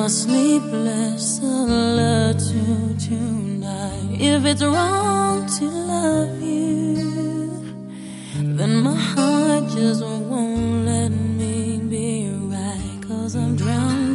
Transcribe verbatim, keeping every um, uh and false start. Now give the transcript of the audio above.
my sleepless solitude tonight. If it's wrong to love you, then my heart just won't let me be right, 'cause I'm drowning